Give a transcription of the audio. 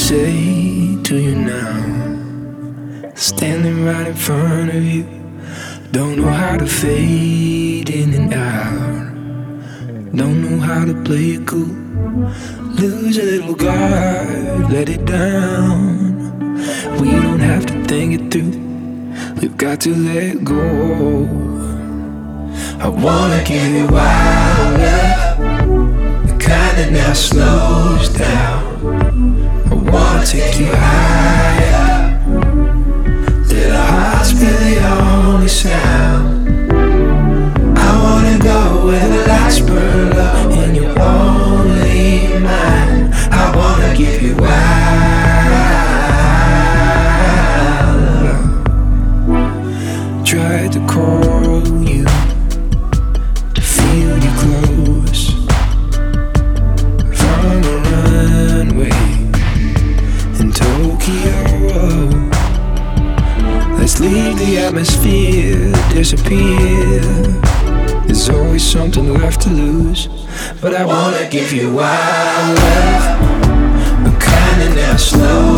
say to you now, standing right in front of you. Don't know how to fade in and out, don't know how to play it cool. Lose a little guard, let it down. We don't have to think it through, we've got to let go. I wanna give you wild love, the kind that now slows down. I wanna take you higher, let our hearts be the only sound. I wanna go where the lights burn low and you're only mine. I wanna give you wild love. Tried to call you, to feel you close, from the runway in Tokyo. Let's leave the atmosphere, disappear. There's always something left to lose, but I wanna give you wild love, the kind that now slow